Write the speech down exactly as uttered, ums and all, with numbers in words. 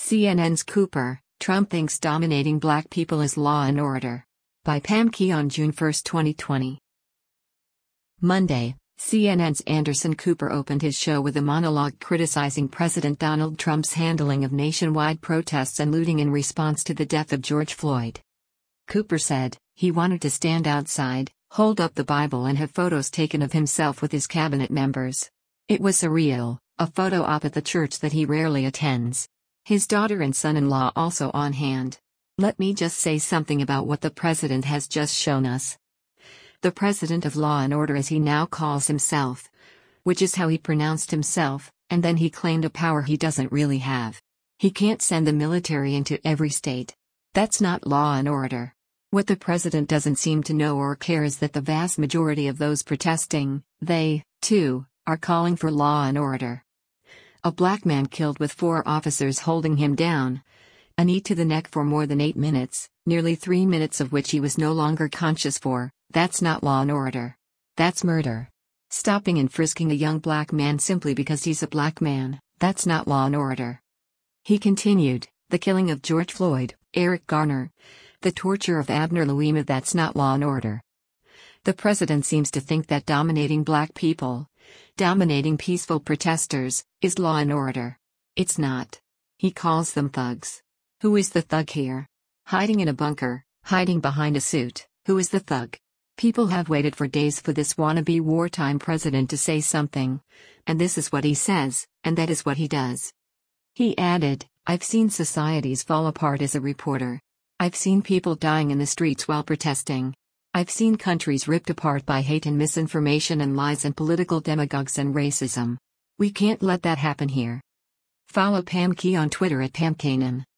C N N's Cooper, Trump thinks dominating black people is law and order. By Pam Key on June first, twenty twenty. Monday, C N N's Anderson Cooper opened his show with a monologue criticizing President Donald Trump's handling of nationwide protests and looting in response to the death of George Floyd. Cooper said he wanted to stand outside, hold up the Bible and have photos taken of himself with his cabinet members. It was surreal, a photo op at the church that he rarely attends. His daughter and son-in-law also on hand. Let me just say something about what the president has just shown us. The president of law and order, as he now calls himself. Which is how he pronounced himself, and then he claimed a power he doesn't really have. He can't send the military into every state. That's not law and order. What the president doesn't seem to know or care is that the vast majority of those protesting, they, too, are calling for law and order. A black man killed with four officers holding him down. A knee to the neck for more than eight minutes, nearly three minutes of which he was no longer conscious for. That's not law and order. That's murder. Stopping and frisking a young black man simply because he's a black man, that's not law and order. He continued, the killing of George Floyd, Eric Garner, the torture of Abner Louima, that's not law and order. The president seems to think that dominating black people, dominating peaceful protesters, is law and order. It's not. He calls them thugs. Who is the thug here? Hiding in a bunker, hiding behind a suit, who is the thug? People have waited for days for this wannabe wartime president to say something. And this is what he says, and that is what he does. He added, I've seen societies fall apart as a reporter. I've seen people dying in the streets while protesting. I've seen countries ripped apart by hate and misinformation and lies and political demagogues and racism. We can't let that happen here. Follow Pam Key on Twitter at Pam Kanan.